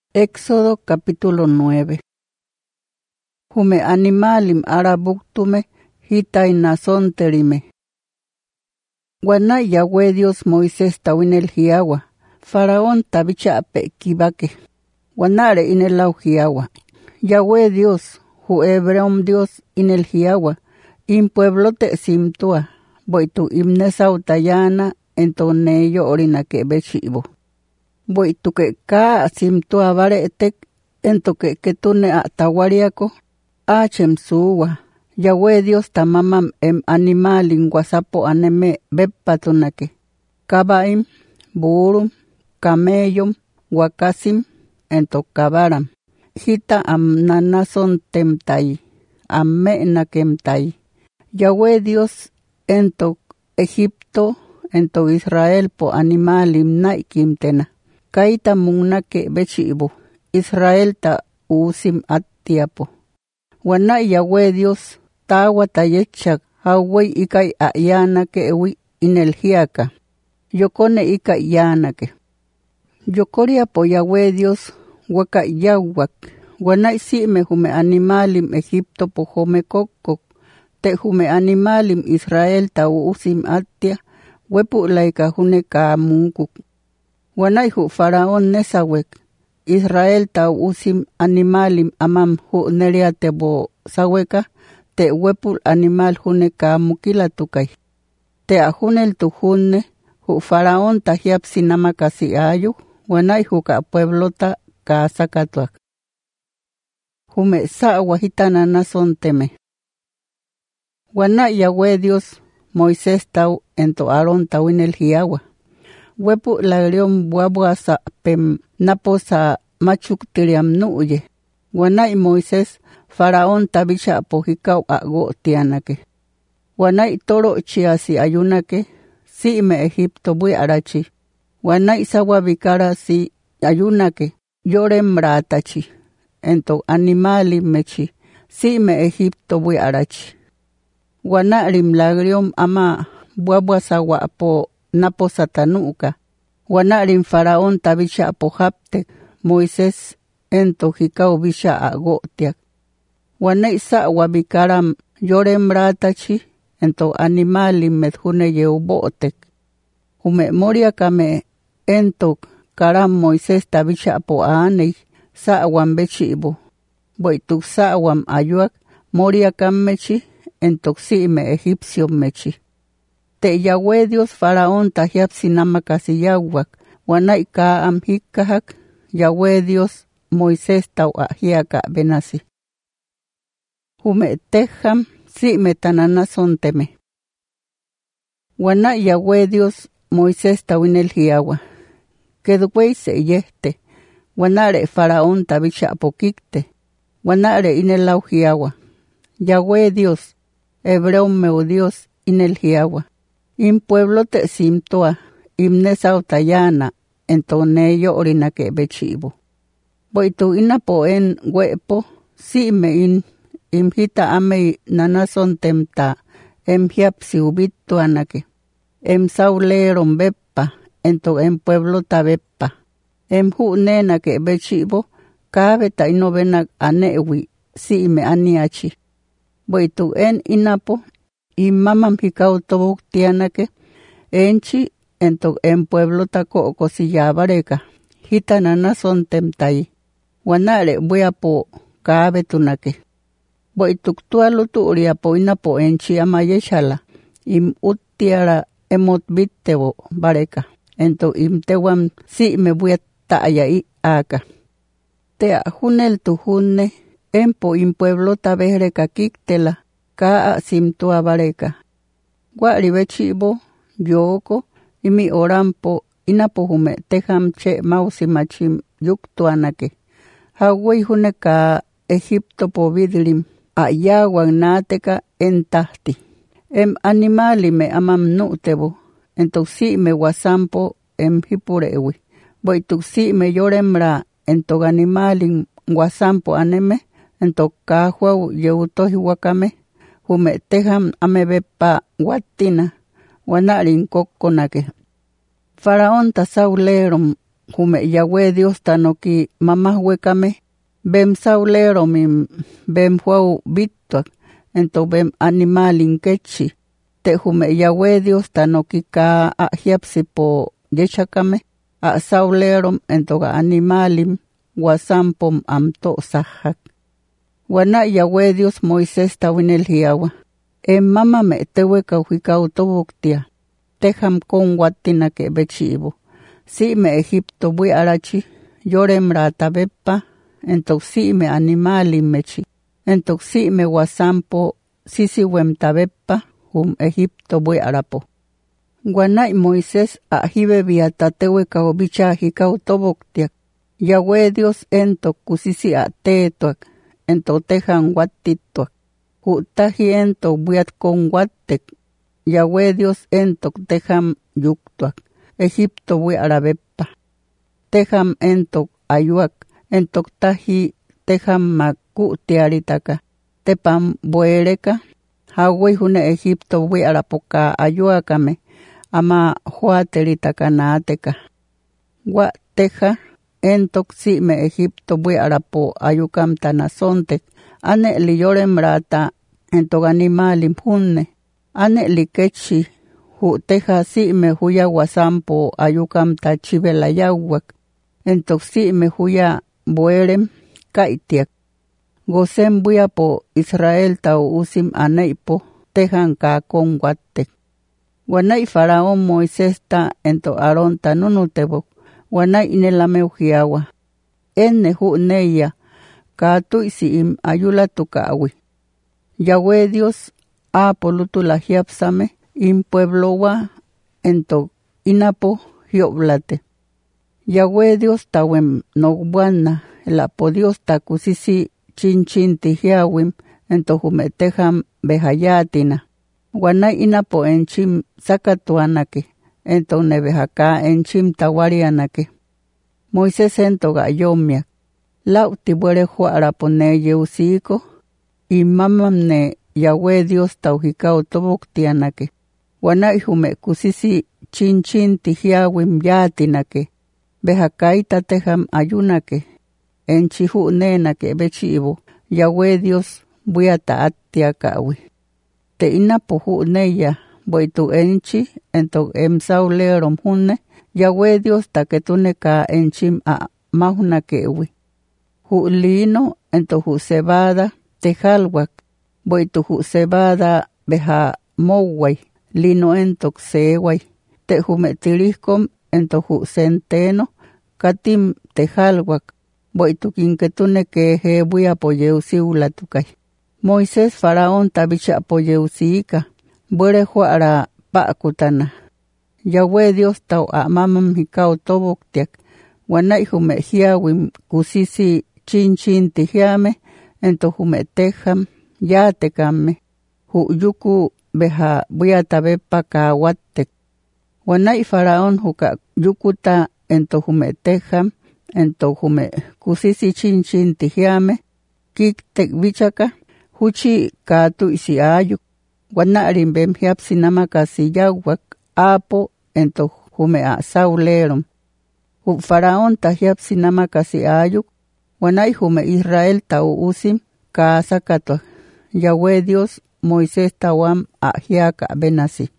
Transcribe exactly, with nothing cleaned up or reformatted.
Éxodo capítulo nueve. Hume animalim arabuktume hitai nasonterime. Guana Yahweh Dios Moisés tawinel hiawa. Faraón tabichape kibake. Guanare inel hiawa. Yahweh Dios, hu hebreom Dios inel hiawa. In pueblote simtua. Boitu imnesau tayana entoneyo orinake bechibo. Boitu que ka simtua baretek ento que que tune atawariako achem suwa. Yahweh Dios tamamam em animalin guasapo aneme bepatunake. Kabaim, burum, camellum, wakasim, ento kabaram. Hita am nanason temtai, amme nakemtai. Yahweh Dios ento Egipto, ento Israel po animalim naikim tena. Kaita munake bechibo. Israel ta usim atiapo. Wana Yahweh Dios tawa tayechak hawai ikai ayanake ewi inelhiaka. Yokone ikai yanake. Yokoria po Yahweh Dios waka yawak. Wana isime hume animalim Egipto po home kokok. Te hume animalim Israel ta usim atia. Wepu laika hune ka mungkuk. Wanay hu Faraón nesawek. Israel ta usim animalim amam hu neriate bo saweka. Te wepul animal hune ka mukila tukay. Te ahunel tu hune hu Faraón ta hiap sinama kasi ayu. Wanay hu ka pueblota ka sakatuak. Hume sa wahitana nason teme. Wanay Yahweh Dios Moisés tau ento Aarón tawinel hiawa. Wepu lagriom buabua sa pem napo sa machuk tiriam nuye. Wanay Moisés Faraón tabicha pohikau ago tianake. Wanay toro chiasi ayunake si me Egipto bui arachi. Wanay sawa bikara si ayunake yorem ratachi. Ento animali mechi si me Egipto bui arachi. Wanarim lagriom ama buabua sa wapo napo satanuka. Wanarim Faraón tabicha pohaptek. Moisés ento hikau bisha agotiak. Wanay sa wabikaram yorem ratachi. Ento animalim medhune yeubotek. Hume moria kame ento karam Moisés tabicha po aanei sa wambechi ibo. Boituk sa wam ayuak moria kamechi entok si me egipcio mechi. Te Yahweh Dios Faraón tahiap sinama kasi yawak. Wanay ka am hikahak. Yahweh Dios Moisés tau ahiaka benasi. Hume teham si metanana sonteme. Wanay Yahweh Dios Moisés tawinel hiawa. Kedwey se yeste. Wanare Faraón tabicha apokikte. Wanare inelau hiawa. Yahweh Dios. Hebreo meu Dios inel hiawa. In pueblo te simtoa, imnesau tayana, entoneyo orinake bechibo. Boitu inapo en wepo, si me in, imhita ame nanason temta, em hiap si ubito anake. Em sauleron beppa, ento en pueblo ta beppa. Em hu nena ke bechibo, kabe ta inovenak anewi, si me aniachi. Boitu en inapo, y mamam hikau tobuk tianake, enchi ento en pueblo taco cosillabareka, hitanana son temtai, wanare buiapo kaabe tunake. Boituk tualu tuuriapo inapo enchi amayeshala, im utiara emot bittebo bareka, ento im tewam si me buiat taayai aka. Te ahunel tu hunne, empo im pueblo tabereka kiktela, ka simtua bareka. Guari bechibo, yoko, imi orampo, inapo hume, teham che mausi machim, yuktuanake. Hawai hune ka Egipto po vidlim, ayawan nateka entahti. Em animali me amam nutebo, entoksi me wasampo em hipurewi. Boituksi me yoremra, entog animalin wasampo aneme, entok kahuau yeutohi wakame. Hume teham amebepa watina, wanarin kokonake. Faraón ta saulerom jume Yahweh Dios tanoki mamá huecame, bem saulero mi bem huau bituak, ento bem animalin quechi, te jume Yahweh Dios tanoki ka ahiapsi po yechakame, a saulerom ento ga animalim, wasampom amto sahak. Wana Yahweh Dios Moisés tawinel hiawa, e mama me tewe kauhika utobuktia, teham kon watina ke bechibo. Si me Egipto bui arachi, yorem rata bepa, entok si me animali mechi, entok si me wasampo, sisi wem tabepa, hum Egipto bui arapo. Guanay Moisés ahibe biatatewe kaubicha hika utobuktiak, Yahweh Dios entok kusisi atetuak, entok tehan watituak, hutahi entok buiat kon watek, Yahweh Dios entok teham yuktuak. Egipto bui arabepa. Teham entok ayuak, entok tahi teham maku tiaritaka. Tepam buereka, hawai hune Egipto bui arapoka ayuakame, ama huateritaka naateka. Wa teja, entok si me Egipto bui arapo ayukam tanasontek, ane li yorem rata, entok animalim hunne, ane li kechi, hu teja si me huya wasampo ayukam tachibela yawak, entok si me huya buerem kaitiak. Gosem buya po Israel tau usim aneipo tejan ka kon watek. Wanay faraón Moisés ta ento Aarón ta nunutebok, wanay inelameu hiawa. Enne hu neya, ka tuisi im ayula tukawi. Yahweh Dios a polutu la hiapsame, in pueblo wa ento inapo hioblate. Yahweh Dios tawem nogwana, el apo Dios takusisi chinchin tihiawim, ento humeteham behayatina. Wanay inapo enchim sakatuanake, ento nebehaka enchim tawarianake. Moisés ento gayomiak, lau tibuere juara pone yeusiko, y mamamne Yahweh Dios tauhikao tobuktianake. Wanay hume kusisi chinchin tihiawim yatinake, behakaita teham ayunake, enchihu nenake bechivo, Yahweh Dios buyata atiakawi. Te inapuhu neya, boitu enchi, ento emsaulerom hunne, Yahweh Dios taketune ka enchim a mahunakewi. Hu lino, ento hu cebada, tejalwak, boitu hu cebada beha moway, lino entok seway, te humetirihkom ento hu centeno, katim tejalwak, boitu kinketune ke he bui apoyeusi ulatukay. Moisés faraón tabicha apoyeusika, buere juara paakutana. Yahweh Dios tau a mamam hikao toboktiak, wanay hume hiawim kusisi chin chin tihiame, ento hume teham, ya tekame, hu yuku beha buyatabepa ka watek. Wanay faraón huka yukuta ento hume teham, ento hume kusisi chin chin tihiame, kik tek bichaka, huchi katu isi ayuk, wanarin bem hiap sinama kasi yawak, apo ento hume a saulerom. Hu faraón ta hiap sinama kasi ayuk, wanay hume Israel tau usim, ka sakato. Yahweh Dios Moisés tawam a hiaka benasi.